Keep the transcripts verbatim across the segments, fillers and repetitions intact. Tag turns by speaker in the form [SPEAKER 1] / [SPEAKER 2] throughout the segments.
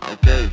[SPEAKER 1] Окей.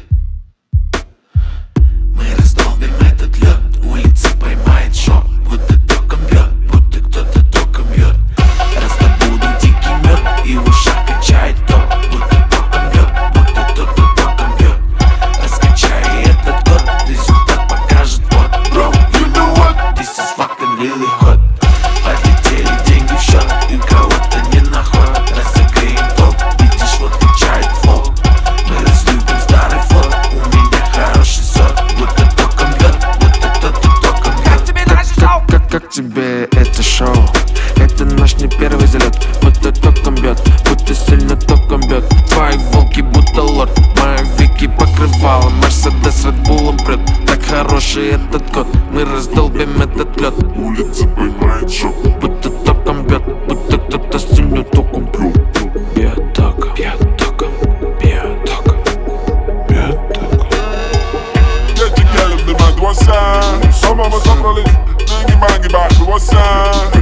[SPEAKER 2] Мы раздолбим этот лед, улица поймает шок, будто током бьет, будто кто-то током бьет. Раздобуду дикий мед и в ушах качает ток, будто током бьет, будто кто-то током бьет. Раскачай этот год, результат покажет вот. Bro, you know what? This is fucking really hot. Подлетели деньги в счет, и кого-то не наход. Разогреем толк, видишь, вот качает флоу. Мы разлюбим старый флот, у меня хороший сорт, будто током бьет, будто кто-то током бьет.
[SPEAKER 3] Как тебе наше шоу?
[SPEAKER 4] Как, как тебе это шоу? Это наш не первый залет, будто током бьет, будто сильно током бьет. Твои волки будто лорд, мои вики покрывало, Мерседес Редбулом прет. Так хороший этот код, мы раздолбим этот лед.
[SPEAKER 2] Улица поймает шок,
[SPEAKER 4] Будто током бьет, будто кто-то сильно током бьет. Бьет током, бьет током, бьет током, бьет током.
[SPEAKER 5] Get the girl in the mad, what's that? Some of us are rolling, bangy bangy back, what's that?